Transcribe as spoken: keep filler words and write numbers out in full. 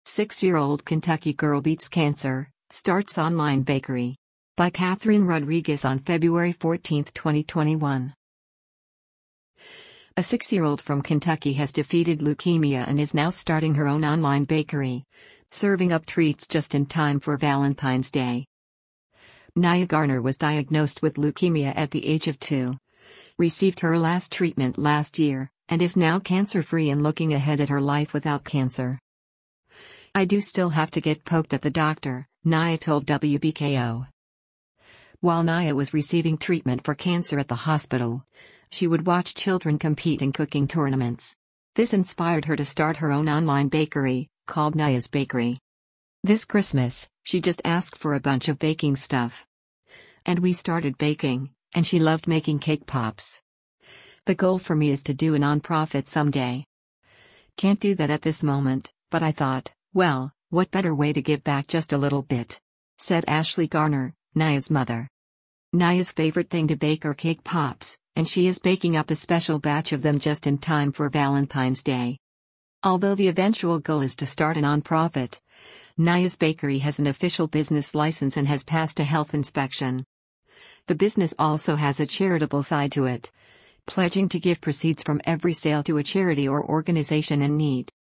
Six-year-old Kentucky girl beats cancer, starts online bakery. By Catherine Rodriguez on February fourteenth, twenty twenty-one. A six-year-old from Kentucky has defeated leukemia and is now starting her own online bakery, serving up treats just in time for Valentine's Day. Nia Garner was diagnosed with leukemia at the age of two, received her last treatment last year, and is now cancer-free and looking ahead at her life without cancer. "I do still have to get poked at the doctor," Nia told W B K O. While Nia was receiving treatment for cancer at the hospital, she would watch children compete in cooking tournaments. This inspired her to start her own online bakery, called Nia's Bakery. "This Christmas, she just asked for a bunch of baking stuff. And we started baking, and she loved making cake pops. The goal for me is to do a nonprofit someday. Can't do that at this moment, but I thought, well, what better way to give back just a little bit?" said Ashley Garner, Nia's mother. Nia's favorite thing to bake are cake pops, and she is baking up a special batch of them just in time for Valentine's Day. Although the eventual goal is to start a nonprofit, Nia's Bakery has an official business license and has passed a health inspection. The business also has a charitable side to it, pledging to give proceeds from every sale to a charity or organization in need.